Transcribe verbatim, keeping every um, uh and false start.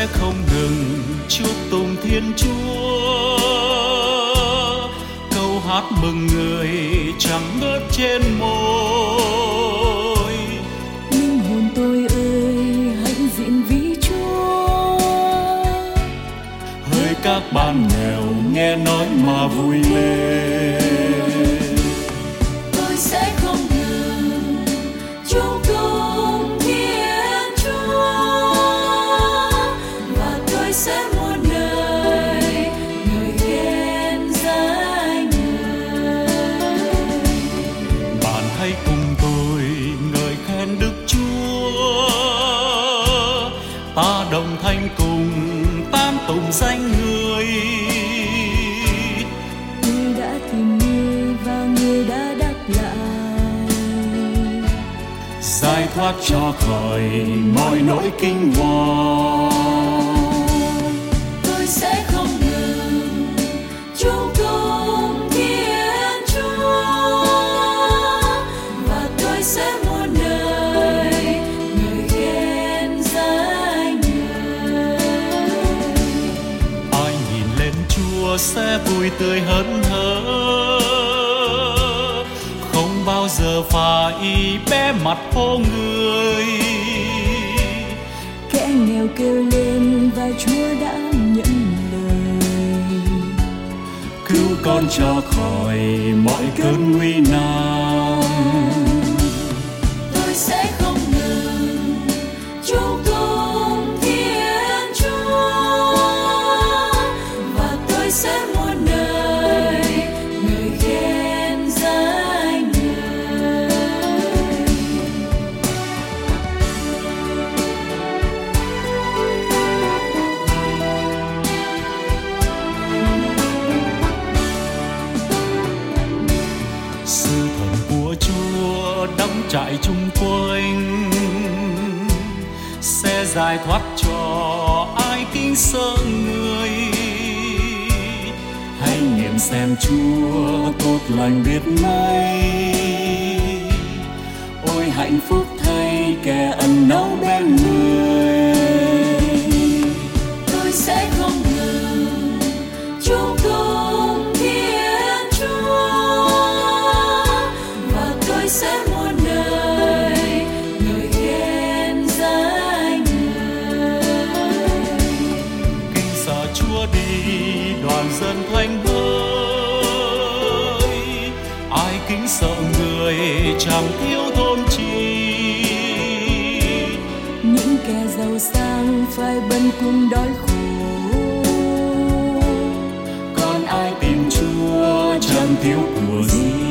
không ngừng chúc tụng Thiên Chúa. Câu hát mừng người chẳng ngớt trên môi. Linh hồn tôi ơi hãy diện vĩ Chúa. Hỡi các bạn nghèo nghe nói mà vui lên. Tôi sẽ không ngừng chúc tụng Thiên Chúa, và tôi sẽ muôn đời ngợi khen danh Người. Bạn hãy cùng tôi ngợi khen Đức Chúa. Ta đồng thanh cùng tán tụng danh Người. Người đã tìm Người và Người đã đáp lại, Giải thoát cho khỏi mọi nỗi kinh hoàng. tôi sẽ không ngừng chúc tụng Thiên Chúa, và tôi sẽ muôn đời ngợi khen danh Người. Ai nhìn lên Chúa sẽ vui tươi hớn hở, không bao giờ phải bé mặt phố người. Kẻ nghèo kêu lên và Chúa đã nhận lời, Cứu con cho khỏi mọi cơn nguy nan. tôi sẽ không ngừng chúc tụng Thiên Chúa, và tôi sẽ muôn đời ngợi khen danh Người. Sư thần của Chúa đóng trại chung quanh, sẽ giải thoát cho ai kính sợ Người. Hãy nghiệm xem Chúa tốt lành biết mấy. Ôi hạnh phúc thay kẻ ẩn náu bên Người. Tôi sẽ không ngừng chúc tụng Thiên Chúa, và tôi sẽ muôn đời ngợi khen danh Người. Kính sợ Chúa đi đoàn dân thanh hỡi. Ai kính sợ Người chẳng thiếu thốn chi. Những kẻ giàu sang phải bần cùng đói khổ, Còn ai tìm Chúa chẳng thiếu của gì.